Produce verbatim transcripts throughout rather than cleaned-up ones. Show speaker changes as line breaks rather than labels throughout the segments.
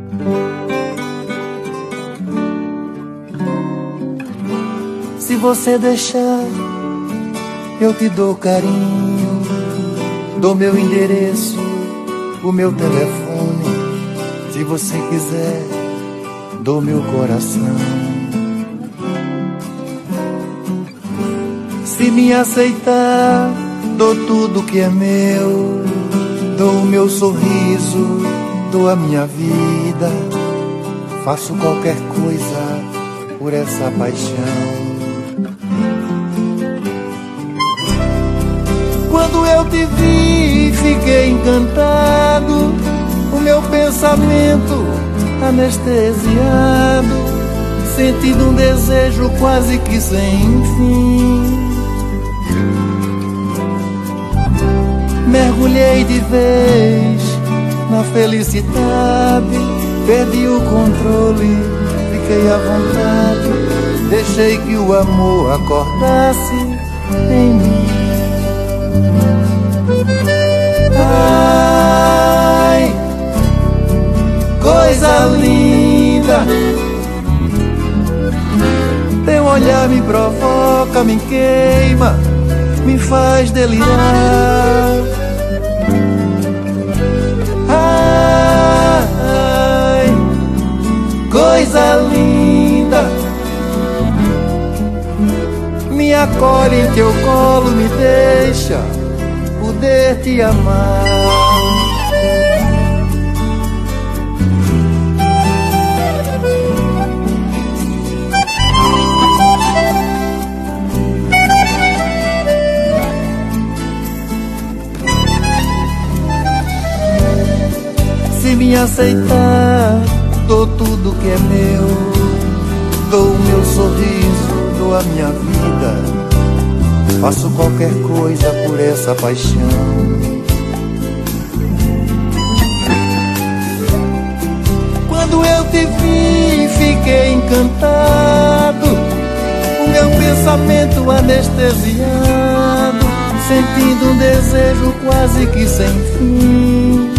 Se você deixar, eu te dou carinho, dou meu endereço, o meu telefone. Se você quiser, dou meu coração. Se me aceitar, dou tudo que é meu, dou o meu sorriso, dou a minha vida. Faço qualquer coisa por essa paixão. Quando eu te vi, fiquei encantado, o meu pensamento anestesiado, sentindo um desejo quase que sem fim. Mergulhei de vez na felicidade, perdi o controle, fiquei à vontade, deixei que o amor acordasse em mim. Ai, coisa linda, teu olhar me provoca, me queima, me faz delirar. Ai, coisa linda, me acolhe em teu colo, me deixa poder te amar. Se me aceitar, dou tudo que é meu, dou o meu sorriso, dou a minha vida. Faço qualquer coisa por essa paixão. Quando eu te vi, fiquei encantado, o meu pensamento anestesiado, sentindo um desejo quase que sem fim.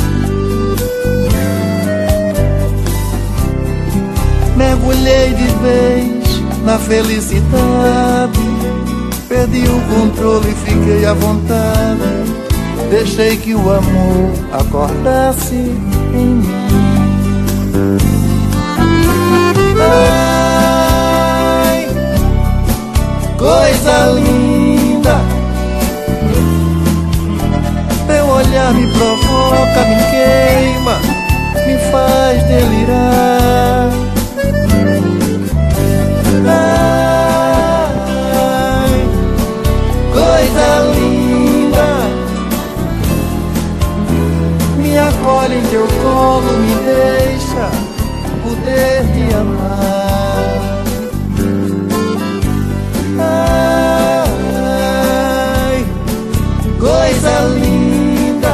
Mergulhei de vez na felicidade, perdi o controle, fiquei à vontade, deixei que o amor acordasse em mim. Ai, coisa linda, teu olhar me provoca, me queima, me faz delirar. Ai, coisa linda, me acolhe em teu colo, me deixa poder te amar. Ai, coisa linda,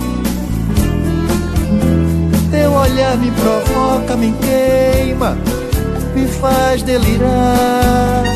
teu olhar me provoca, me queima, me faz delirar.